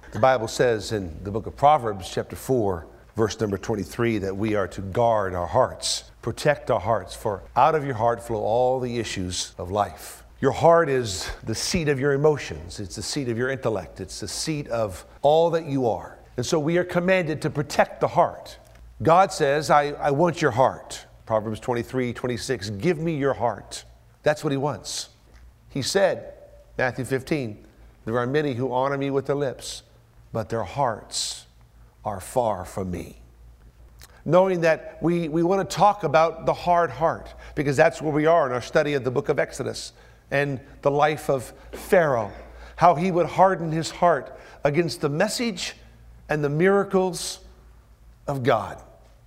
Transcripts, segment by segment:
The Bible says in the book of Proverbs, chapter 4, verse number 23, that we are to guard our hearts, protect our hearts, for out of your heart flow all the issues of life. Your heart is the seat of your emotions. It's the seat of your intellect. It's the seat of all that you are. And so we are commanded to protect the heart. God says, I want your heart. Proverbs 23:26, give me your heart. That's what he wants. He said, Matthew 15, there are many who honor me with their lips, but their hearts are far from me. Knowing that we want to talk about the hard heart, because that's where we are in our study of the book of Exodus and the life of Pharaoh, how he would harden his heart against the message and the miracles of God.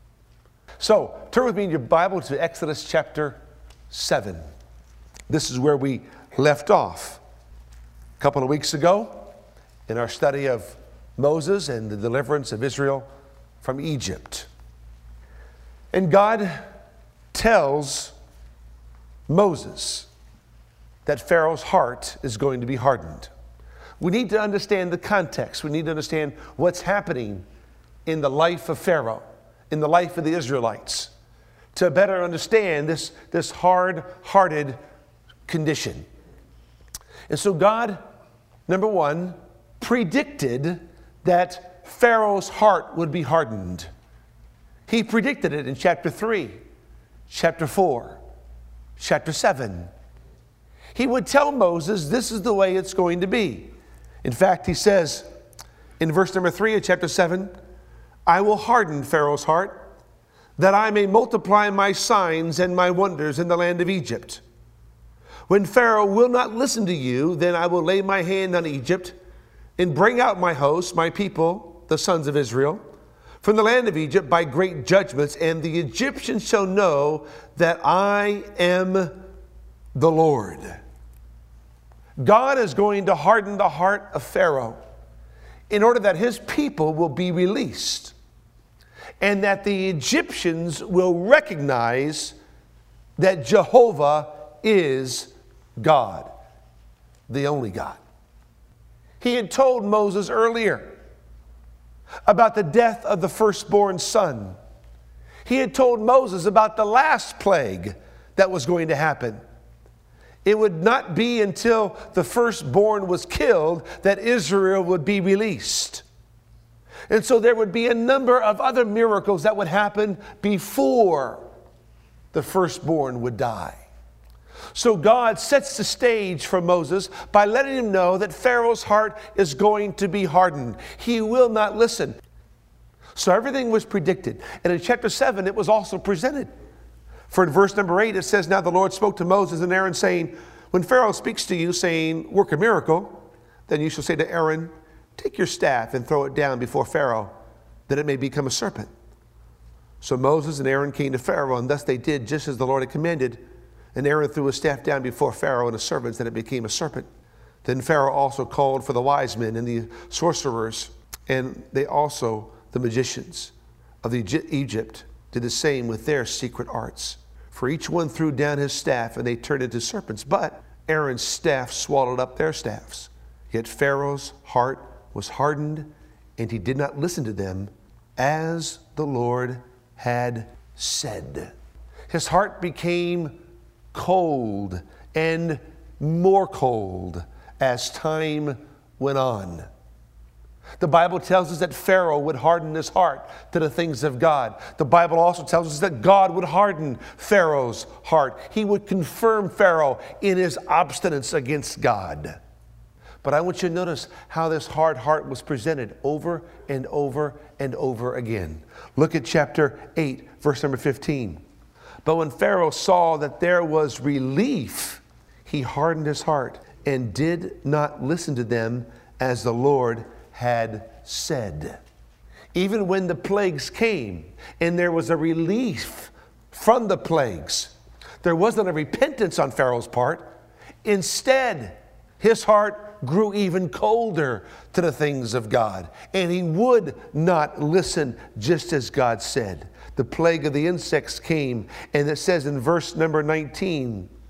So turn with me in your Bible to Exodus chapter 7. This is where we left off a couple of weeks ago in our study of Moses and the deliverance of Israel from Egypt. And God tells Moses that Pharaoh's heart is going to be hardened. We need to understand the context. We need to understand what's happening in the life of Pharaoh, in the life of the Israelites, to better understand this hard-hearted condition. And so God, number one, predicted that Pharaoh's heart would be hardened. He predicted it in chapter 3, chapter 4, chapter 7. He would tell Moses, this is the way it's going to be. In fact, he says in verse number 3 of chapter 7, I will harden Pharaoh's heart, that I may multiply my signs and my wonders in the land of Egypt. When Pharaoh will not listen to you, then I will lay my hand on Egypt and bring out my host, my people, the sons of Israel, from the land of Egypt by great judgments, and the Egyptians shall know that I am the Lord. God is going to harden the heart of Pharaoh in order that his people will be released and that the Egyptians will recognize that Jehovah is God, the only God. He had told Moses earlier about the death of the firstborn son. He had told Moses about the last plague that was going to happen. It would not be until the firstborn was killed that Israel would be released. And so there would be a number of other miracles that would happen before the firstborn would die. So God sets the stage for Moses by letting him know that Pharaoh's heart is going to be hardened. He will not listen. So everything was predicted. And in chapter 7, it was also presented. For in verse number 8, it says, now the Lord spoke to Moses and Aaron, saying, when Pharaoh speaks to you, saying, work a miracle, then you shall say to Aaron, take your staff and throw it down before Pharaoh, that it may become a serpent. So Moses and Aaron came to Pharaoh, and thus they did just as the Lord had commanded. And Aaron threw his staff down before Pharaoh and his servants, and it became a serpent. Then Pharaoh also called for the wise men and the sorcerers, and they also, the magicians of Egypt, did the same with their secret arts. For each one threw down his staff, and they turned into serpents. But Aaron's staff swallowed up their staffs. Yet Pharaoh's heart was hardened, and he did not listen to them, as the Lord had said. His heart became cold and more cold as time went on. The Bible tells us that Pharaoh would harden his heart to the things of God. The Bible also tells us that God would harden Pharaoh's heart. He would confirm Pharaoh in his obstinance against God. But I want you to notice how this hard heart was presented over and over and over again. Look at chapter 8, verse number 15. But when Pharaoh saw that there was relief, he hardened his heart and did not listen to them as the Lord had said. Even when the plagues came and there was a relief from the plagues, there wasn't a repentance on Pharaoh's part. Instead, his heart grew even colder to the things of God, and he would not listen just as God said. The plague of the insects came, and it says in verse number 19,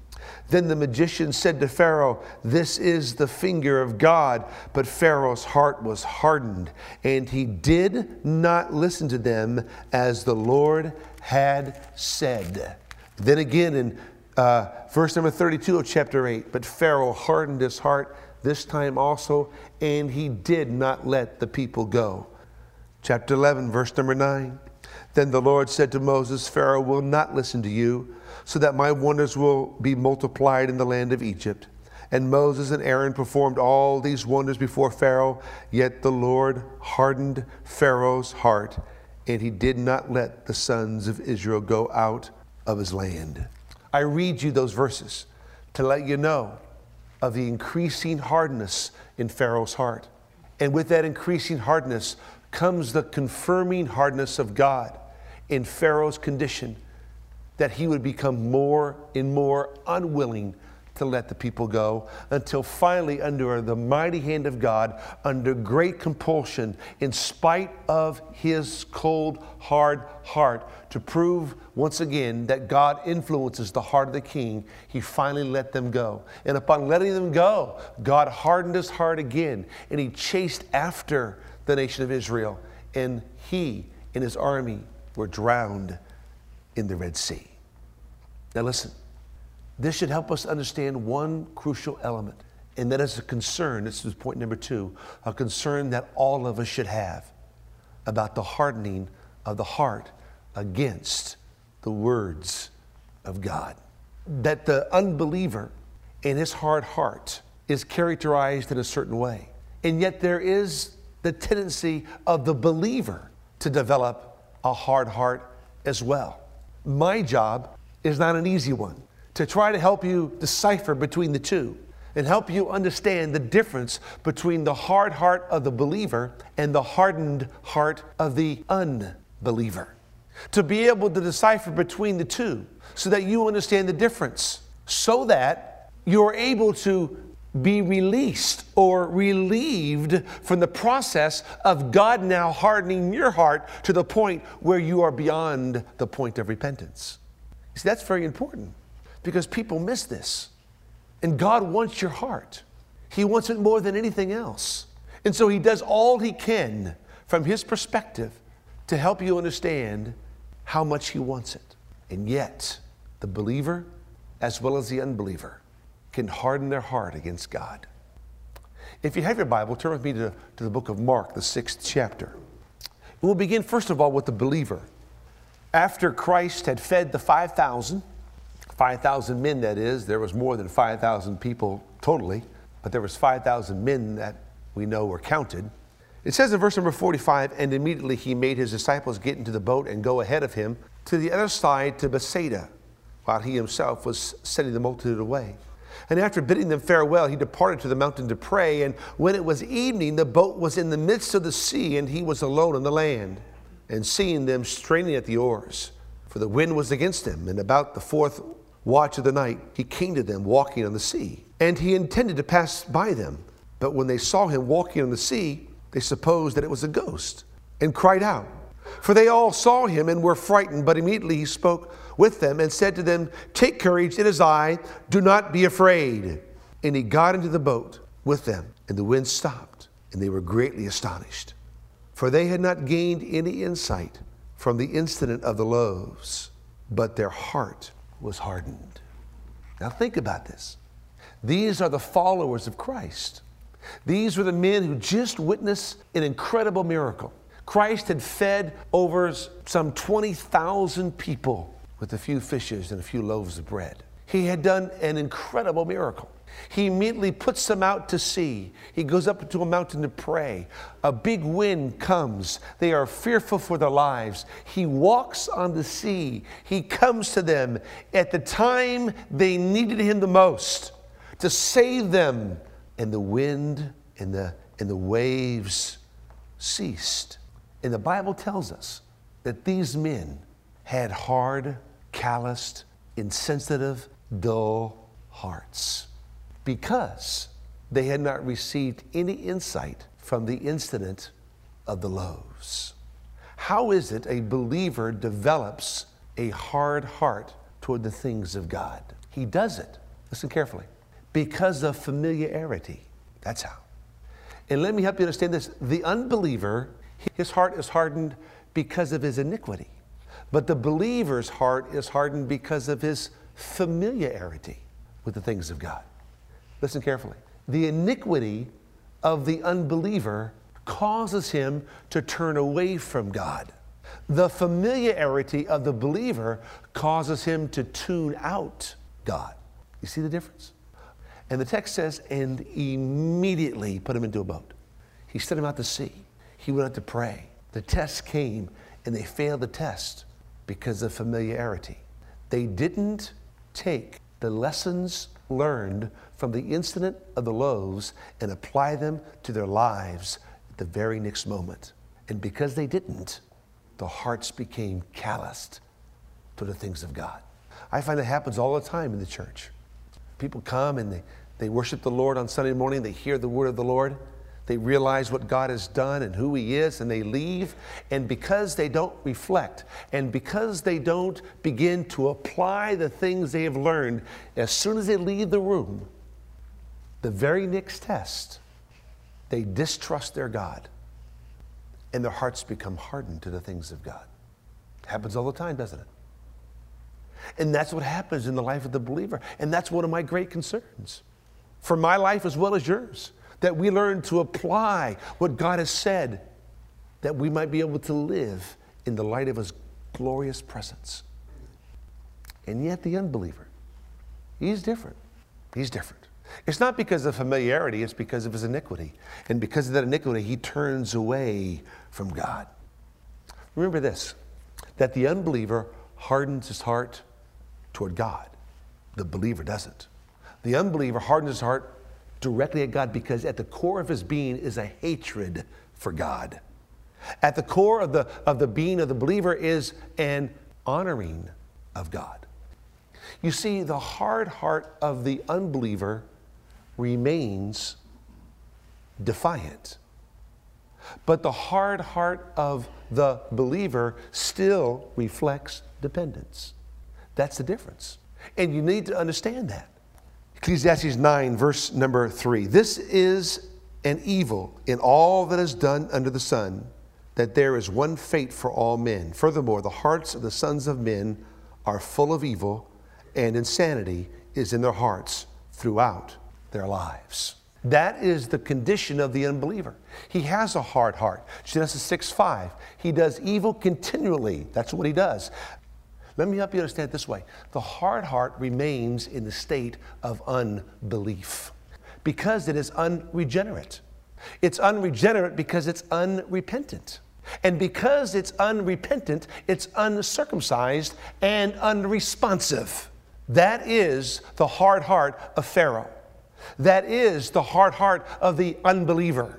Then the magician said to Pharaoh, "This is the finger of God." But Pharaoh's heart was hardened, and he did not listen to them as the Lord had said. Then again in verse number 32 of chapter 8, but Pharaoh hardened his heart this time also, and he did not let the people go. Chapter 11, verse number 9. Then the Lord said to Moses, "Pharaoh will not listen to you, so that my wonders will be multiplied in the land of Egypt." And Moses and Aaron performed all these wonders before Pharaoh, yet the Lord hardened Pharaoh's heart, and he did not let the sons of Israel go out of his land. I read you those verses to let you know of the increasing hardness in Pharaoh's heart. And with that increasing hardness comes the confirming hardness of God in Pharaoh's condition, that he would become more and more unwilling to let the people go, until finally, under the mighty hand of God, under great compulsion, in spite of his cold, hard heart, to prove once again that God influences the heart of the king, he finally let them go. And upon letting them go, God hardened his heart again, and he chased after the nation of Israel, and he and his army were drowned in the Red Sea. Now listen, this should help us understand one crucial element, and that is a concern. This is point number 2, a concern that all of us should have about the hardening of the heart against the words of God. That the unbeliever in his hard heart is characterized in a certain way, and yet there is the tendency of the believer to develop a hard heart as well. My job is not an easy one, to try to help you decipher between the two and help you understand the difference between the hard heart of the believer and the hardened heart of the unbeliever. To be able to decipher between the two so that you understand the difference, so that you're able to be released or relieved from the process of God now hardening your heart to the point where you are beyond the point of repentance. You see, that's very important, because people miss this. And God wants your heart. He wants it more than anything else. And so he does all he can from his perspective to help you understand how much he wants it. And yet, the believer, as well as the unbeliever, can harden their heart against God. If you have your Bible, turn with me to the book of Mark, the 6th chapter. We'll begin, first of all, with the believer. After Christ had fed the 5,000 men, that is. There was more than 5,000 people totally, but there was 5,000 men that we know were counted. It says in verse number 45, and immediately he made his disciples get into the boat and go ahead of him to the other side to Bethsaida, while he himself was sending the multitude away. And after bidding them farewell, he departed to the mountain to pray. And when it was evening, the boat was in the midst of the sea, and he was alone on the land. And seeing them straining at the oars, for the wind was against them, and about the 4th watch of the night, he came to them walking on the sea. And he intended to pass by them. But when they saw him walking on the sea, they supposed that it was a ghost, and cried out. For they all saw him and were frightened. But immediately he spoke with them and said to them, "Take courage, it is I, do not be afraid." And he got into the boat with them, and the wind stopped, and they were greatly astonished. For they had not gained any insight from the incident of the loaves, but their heart was hardened. Now think about this. These are the followers of Christ. These were the men who just witnessed an incredible miracle. Christ had fed over some 20,000 people with a few fishes and a few loaves of bread. He had done an incredible miracle. He immediately puts them out to sea. He goes up to a mountain to pray. A big wind comes. They are fearful for their lives. He walks on the sea. He comes to them at the time they needed him the most to save them. And the wind and the waves ceased. And the Bible tells us that these men had hard, calloused, insensitive, dull hearts, because they had not received any insight from the incident of the loaves. How is it a believer develops a hard heart toward the things of God? He does it Listen carefully. Because of familiarity. That's how. And let me help you understand this. The unbeliever, his heart is hardened because of his iniquity. But the believer's heart is hardened because of his familiarity with the things of God. Listen carefully. The iniquity of the unbeliever causes him to turn away from God. The familiarity of the believer causes him to tune out God. You see the difference? And the text says, and immediately put him into a boat. He sent him out to sea. He went out to pray. The test came, and they failed the test because of familiarity. They didn't take the lessons learned from the incident of the loaves and apply them to their lives at the very next moment. And because they didn't, the hearts became calloused to the things of God. I find it happens all the time in the church. People come and they worship the Lord on Sunday morning. They hear the word of the Lord. They realize what God has done and who He is, and they leave. And because they don't reflect, and because they don't begin to apply the things they have learned, as soon as they leave the room, the very next test, they distrust their God. And their hearts become hardened to the things of God. It happens all the time, doesn't it? And that's what happens in the life of the believer. And that's one of my great concerns for my life as well as yours, that we learn to apply what God has said, that we might be able to live in the light of His glorious presence. And yet the unbeliever, he's different. He's different. It's not because of familiarity, it's because of his iniquity. And because of that iniquity, he turns away from God. Remember this, that the unbeliever hardens his heart toward God. The believer doesn't. The unbeliever hardens his heart directly at God because at the core of his being is a hatred for God. At the core of the being of the believer is an honoring of God. You see, the hard heart of the unbeliever remains defiant. But the hard heart of the believer still reflects dependence. That's the difference. And you need to understand that. Ecclesiastes 9, verse number 3. This is an evil in all that is done under the sun, that there is one fate for all men. Furthermore, the hearts of the sons of men are full of evil, and insanity is in their hearts throughout their lives. That is the condition of the unbeliever. He has a hard heart. Genesis 6:5. He does evil continually. That's what he does. Let me help you understand it this way. The hard heart remains in the state of unbelief because it is unregenerate. It's unregenerate because it's unrepentant. And because it's unrepentant, it's uncircumcised and unresponsive. That is the hard heart of Pharaoh. That is the hard heart of the unbeliever.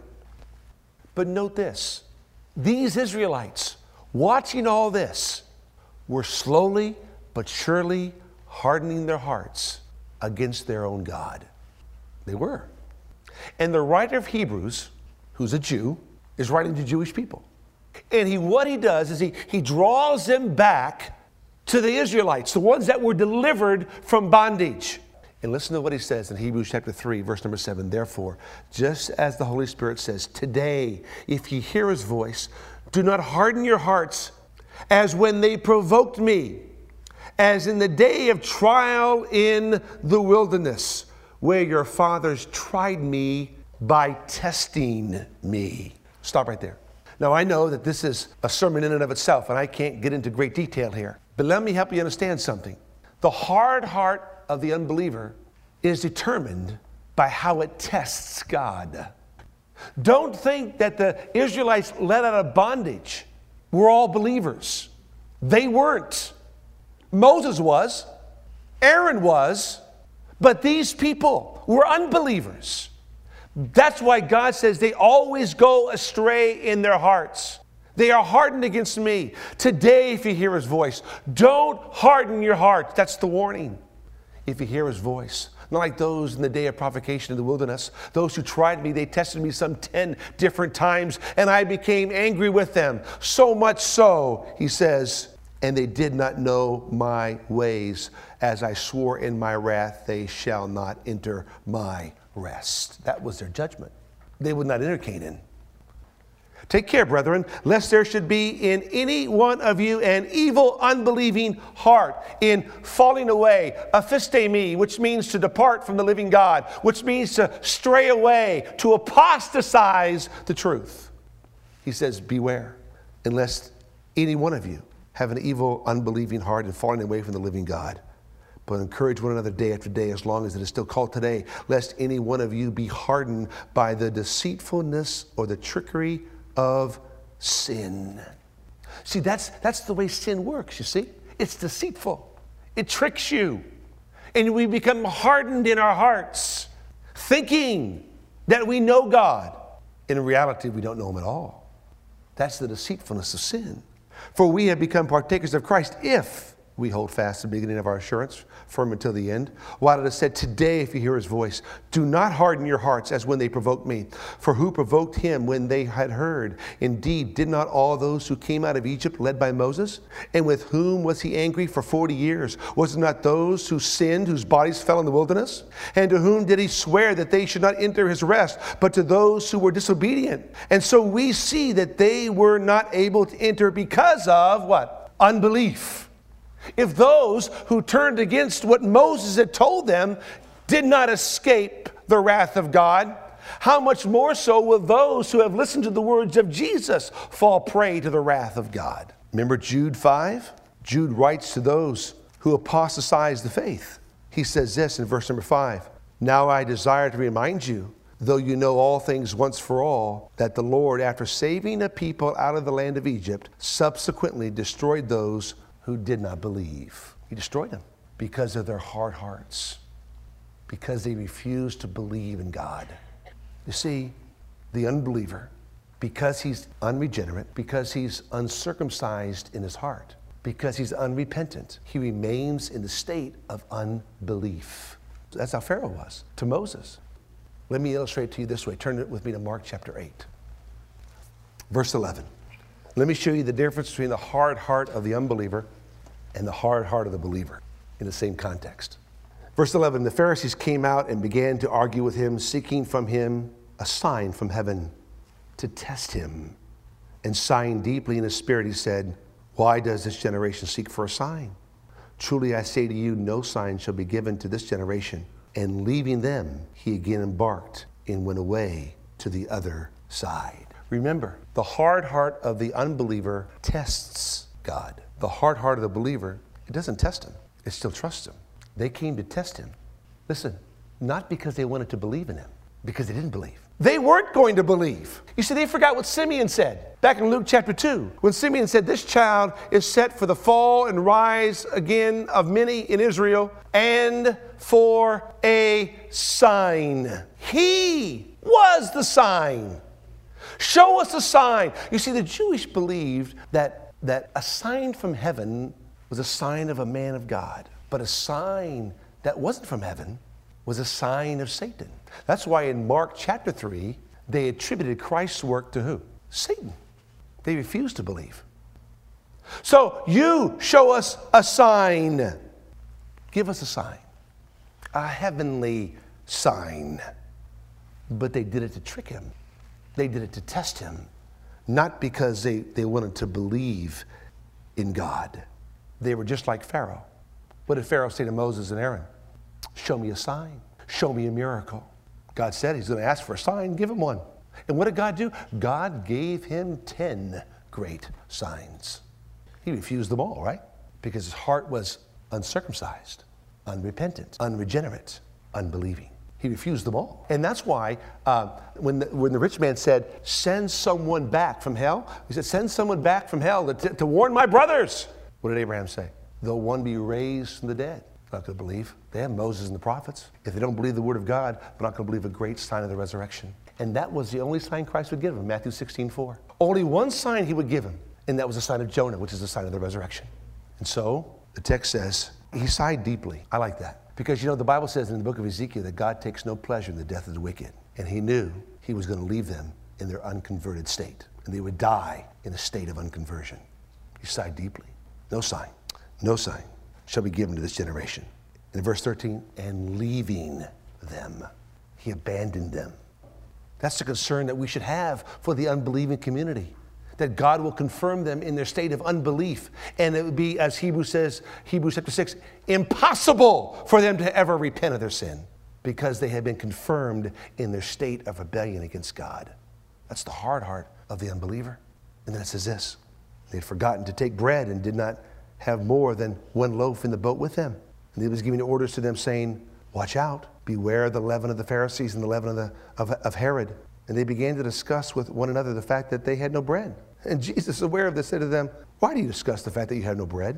But note this, these Israelites, watching all this, were slowly but surely hardening their hearts against their own God. They were. And the writer of Hebrews, who's a Jew, is writing to Jewish people. And what he does is he draws them back to the Israelites, the ones that were delivered from bondage. And listen to what he says in Hebrews chapter 3, verse number 7. Therefore, just as the Holy Spirit says, today, if ye hear His voice, do not harden your hearts as when they provoked me, as in the day of trial in the wilderness, where your fathers tried me by testing me. Stop right there. Now, I know that this is a sermon in and of itself, and I can't get into great detail here. But let me help you understand something. The hard heart of the unbeliever is determined by how it tests God. Don't think that the Israelites let out of bondage were all believers. They weren't. Moses was, Aaron was, but these people were unbelievers. That's why God says they always go astray in their hearts. They are hardened against me. Today, if you hear His voice, don't harden your heart. That's the warning. If you hear His voice, not like those in the day of provocation in the wilderness. Those who tried me, they tested me some 10 different times, and I became angry with them. So much so, he says, and they did not know my ways. As I swore in my wrath, they shall not enter my rest. That was their judgment. They would not enter Canaan. Take care, brethren, lest there should be in any one of you an evil, unbelieving heart in falling away, aphistemi, which means to depart from the living God, which means to stray away, to apostatize the truth. He says, beware, unless any one of you have an evil, unbelieving heart and falling away from the living God. But encourage one another day after day, as long as it is still called today, lest any one of you be hardened by the deceitfulness or the trickery of sin. See, that's the way sin works, you see. It's deceitful. It tricks you. And we become hardened in our hearts, thinking that we know God. In reality, we don't know Him at all. That's the deceitfulness of sin. For we have become partakers of Christ if we hold fast the beginning of our assurance, firm until the end. While it is said, today, if you hear His voice, do not harden your hearts as when they provoked me. For who provoked Him when they had heard? Indeed, did not all those who came out of Egypt led by Moses? And with whom was He angry for 40 years? Was it not those who sinned, whose bodies fell in the wilderness? And to whom did He swear that they should not enter His rest, but to those who were disobedient? And so we see that they were not able to enter because of what? Unbelief. If those who turned against what Moses had told them did not escape the wrath of God, how much more so will those who have listened to the words of Jesus fall prey to the wrath of God? Remember Jude 5? Jude writes to those who apostatize the faith. He says this in verse number 5. Now I desire to remind you, though you know all things once for all, that the Lord, after saving a people out of the land of Egypt, subsequently destroyed those who did not believe. He destroyed them because of their hard hearts, because they refused to believe in God. You see, the unbeliever, because he's unregenerate, because he's uncircumcised in his heart, because he's unrepentant, he remains in the state of unbelief. That's how Pharaoh was to Moses. Let me illustrate to you this way. Turn it with me to Mark chapter 8, verse 11. Let me show you the difference between the hard heart of the unbeliever and the hard heart of the believer in the same context. Verse 11, the Pharisees came out and began to argue with him, seeking from him a sign from heaven to test him. And sighing deeply in his spirit, he said, why does this generation seek for a sign? Truly I say to you, no sign shall be given to this generation. And leaving them, he again embarked and went away to the other side. Remember, the hard heart of the unbeliever tests God. The hard heart of the believer, it doesn't test Him. It still trusts Him. They came to test Him. Listen, not because they wanted to believe in Him, because they didn't believe. They weren't going to believe. You see, they forgot what Simeon said back in Luke chapter 2. When Simeon said, this child is set for the fall and rise again of many in Israel and for a sign. He was the sign. Show us a sign. You see, the Jewish believed that a sign from heaven was a sign of a man of God. But a sign that wasn't from heaven was a sign of Satan. That's why in Mark chapter 3, they attributed Christ's work to who? Satan. They refused to believe. So you show us a sign. Give us a sign. A heavenly sign. But they did it to trick him. They did it to test him, not because they wanted to believe in God. They were just like Pharaoh. What did Pharaoh say to Moses and Aaron? Show me a sign. Show me a miracle. God said he's going to ask for a sign. Give him one. And what did God do? God gave him 10 great signs. He refused them all, right? Because his heart was uncircumcised, unrepentant, unregenerate, unbelieving. He refused them all. And that's why when the rich man said, send someone back from hell, he said, send someone back from hell to warn my brothers. What did Abraham say? Though one be raised from the dead. They're not going to believe. They have Moses and the prophets. If they don't believe the word of God, they're not going to believe a great sign of the resurrection. And that was the only sign Christ would give him, Matthew 16:4. Only one sign he would give him, and that was the sign of Jonah, which is the sign of the resurrection. And so the text says, he sighed deeply. I like that. Because, you know, the Bible says in the book of Ezekiel that God takes no pleasure in the death of the wicked. And he knew he was going to leave them in their unconverted state. And they would die in a state of unconversion. He sighed deeply. No sign. No sign shall be given to this generation. In verse 13, and leaving them, he abandoned them. That's the concern that we should have for the unbelieving community, that God will confirm them in their state of unbelief. And it would be, as Hebrews says, Hebrews chapter 6, impossible for them to ever repent of their sin because they have been confirmed in their state of rebellion against God. That's the hard heart of the unbeliever. And then it says this, they had forgotten to take bread and did not have more than one loaf in the boat with them. And he was giving orders to them saying, watch out, beware of the leaven of the Pharisees and the leaven of Herod. And they began to discuss with one another the fact that they had no bread. And Jesus, aware of this, said to them, why do you discuss the fact that you have no bread?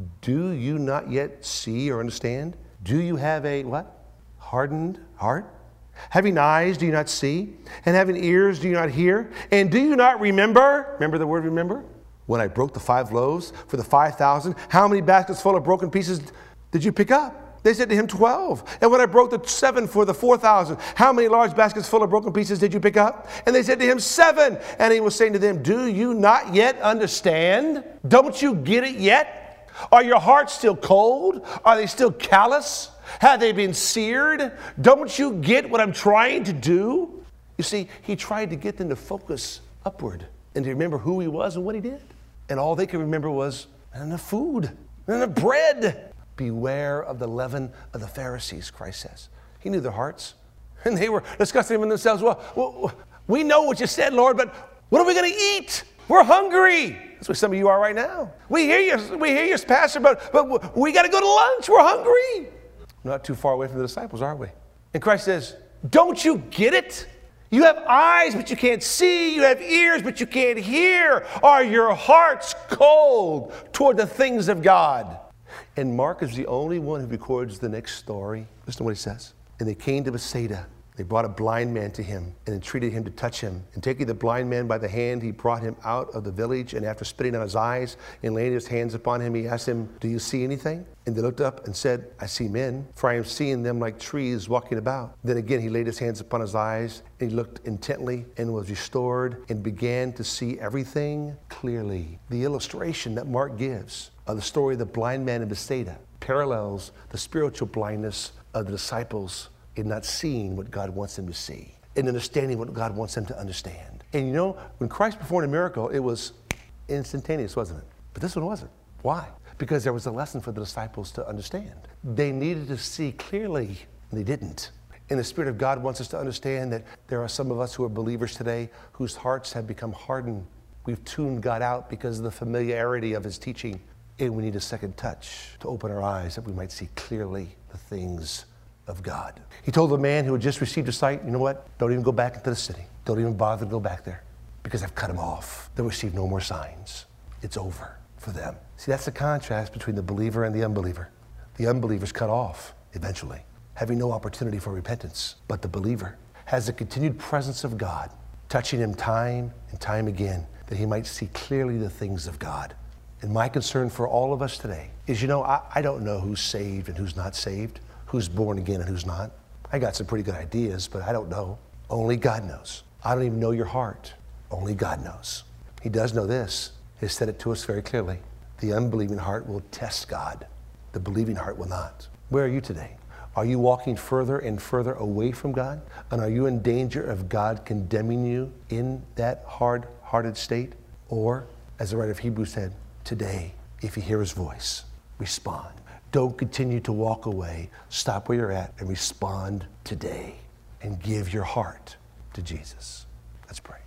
Do you not yet see or understand? Do you have a what? Hardened heart? Having eyes, do you not see? And having ears, do you not hear? And do you not remember? Remember the word remember? When I broke the 5 loaves for the 5,000, how many baskets full of broken pieces did you pick up? They said to him, 12. And when I broke the 7 for the 4,000, how many large baskets full of broken pieces did you pick up? And they said to him, 7. And he was saying to them, do you not yet understand? Don't you get it yet? Are your hearts still cold? Are they still callous? Have they been seared? Don't you get what I'm trying to do? You see, he tried to get them to focus upward and to remember who he was and what he did. And all they could remember was, and the food, and the bread. Beware of the leaven of the Pharisees, Christ says. He knew their hearts. And they were discussing among themselves, well, we know what you said, Lord, but what are we going to eat? We're hungry. That's what some of you are right now. We hear you, Pastor, but we got to go to lunch. We're hungry. We're not too far away from the disciples, are we? And Christ says, don't you get it? You have eyes, but you can't see. You have ears, but you can't hear. Are your hearts cold toward the things of God? And Mark is the only one who records the next story. Listen to what he says. And they came to Bethsaida. They brought a blind man to him and entreated him to touch him. And taking the blind man by the hand, he brought him out of the village. And after spitting on his eyes and laying his hands upon him, he asked him, do you see anything? And they looked up and said, I see men, for I am seeing them like trees walking about. Then again he laid his hands upon his eyes, and he looked intently and was restored and began to see everything clearly. The illustration that Mark gives of the story of the blind man in Bethsaida parallels the spiritual blindness of the disciples in not seeing what God wants them to see, in understanding what God wants them to understand. And you know, when Christ performed a miracle, it was instantaneous, wasn't it? But this one wasn't. Why? Because there was a lesson for the disciples to understand. They needed to see clearly, and they didn't. And the Spirit of God wants us to understand that there are some of us who are believers today whose hearts have become hardened. We've tuned God out because of the familiarity of his teaching. And we need a second touch to open our eyes that we might see clearly the things of God. He told the man who had just received his sight, you know what? Don't even go back into the city. Don't even bother to go back there because I've cut them off. They'll receive no more signs. It's over for them. See, that's the contrast between the believer and the unbeliever. The unbeliever's cut off eventually, having no opportunity for repentance. But the believer has the continued presence of God, touching him time and time again, that he might see clearly the things of God. And my concern for all of us today is, you know, I don't know who's saved and who's not saved, who's born again and who's not. I got some pretty good ideas, but I don't know. Only God knows. I don't even know your heart. Only God knows. He does know this. He has said it to us very clearly. The unbelieving heart will test God. The believing heart will not. Where are you today? Are you walking further and further away from God? And are you in danger of God condemning you in that hard-hearted state? Or, as the writer of Hebrews said, today, if you hear his voice, respond. Don't continue to walk away. Stop where you're at and respond today and give your heart to Jesus. Let's pray.